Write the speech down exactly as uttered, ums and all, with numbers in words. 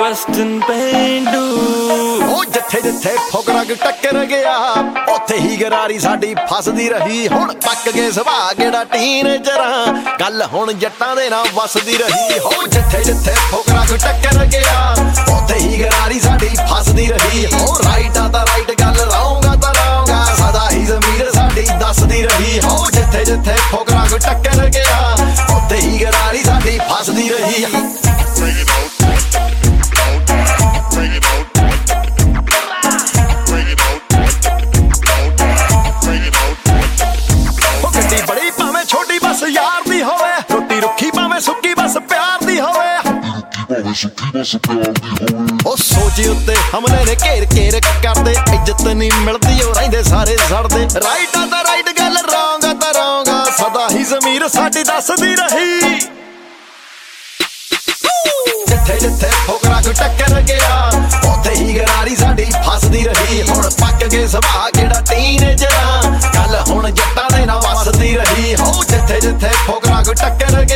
Western ਪੇਂਡੂ ਉਹ ਜਿੱਥੇ ਜਿੱਥੇ ਫੁਕਰਾ ਕੋਈ ਟੱਕਰ ਗਿਆ ਉੱਥੇ ਹੀ ਗਰਾਰੀ ਸਾਡੀ ਫਸਦੀ ਰਹੀ। ਹੁਣ ਪੱਕ ਗਏ ਸੁਭਾਅ ਕਿਹੜਾ ਟੀਨੇਜਰਾਂ ਗੱਲ ਹੁਣ ਜੱਟਾਂ ਦੇ ਨਾਲ ਵਸਦੀ ਰਹੀ। ਹੋ ਜਿੱਥੇ ਜਿੱਥੇ ਫੁਕਰਾ ਕੋਈ ਟੱਕਰ ਗਿਆ ਉੱਥੇ ਹੀ ਗਰਾਰੀ ਸਾਡੀ ਫਸਦੀ ਰਹੀ। ਹੋ ਰਾਈਟ ਆ ਤਾਂ ਰਾਈਟ ਗੱਲ ਰੌਂਗ ਆ ਤਾਂ ਰੌਂਗ ਆ ਸਦਾ ਹੀ ਜ਼ਮੀਰ ਸਾਡੀ ਦੱਸਦੀ ਰਹੀ। ਹੋ ਜਿੱਥੇ ਜਿੱਥੇ ਫੁਕਰਾ ਕੋਈ ਟੱਕਰ ਗਿਆ ਉੱਥੇ ਹੀ ਗਰਾਰੀ ਸਾਡੀ ਫਸਦੀ ਰਹੀ। ਯਾਰ ਦੀ ਹੋਵੇ ਰੋਟੀ ਰੁੱਖੀ ਭਾਵੇਂ ਸੁੱਕੀ ਬਸ ਪਿਆਰ ਦੀ ਹੋਵੇ। ਉਹ ਸੋਚ ਉੱਤੇ ਹਮਲੇ ਨੇ ਘੇਰ ਘੇਰ ਕਰਦੇ ਇੱਜ਼ਤ ਨਹੀਂ ਮਿਲਦੀ ਉਹ ਰਹਿੰਦੇ ਸਾਰੇ ਸੜਦੇ। ਰਾਈਟ ਆ ਤਾਂ ਰਾਈਟ ਗੱਲ ਰੌਂਗ ਆ ਤਾਂ ਰੌਂਗ ਆ ਸਦਾ ਹੀ ਜ਼ਮੀਰ ਸਾਡੀ ਦੱਸਦੀ ਰਹੀ। ਜਿੱਥੇ ਜਿੱਥੇ ਫੁਕਰਾ ਕੋਈ ਟੱਕਰ ਗਿਆ ਉੱਥੇ ਹੀ ਗਰਾਰੀ ਸਾਡੀ ਫਸਦੀ ਰਹੀ। ਹੁਣ ਪੱਕ ਗਏ ਸੁਭਾਅ ਕਿਹੜਾ ਟੀਨੇਜਰਾਂ ਗੱਲ ਹੁਣ ਜੱਟਾਂ ਦੇ ਨਾਲ ਵਸਦੀ ਰਹੀ। ਹੋ ਜਿੱਥੇ ਜਿੱਥੇ ਫੁਕਰਾ ਕੋਈ ਟੱਕਰ ਗਿਆ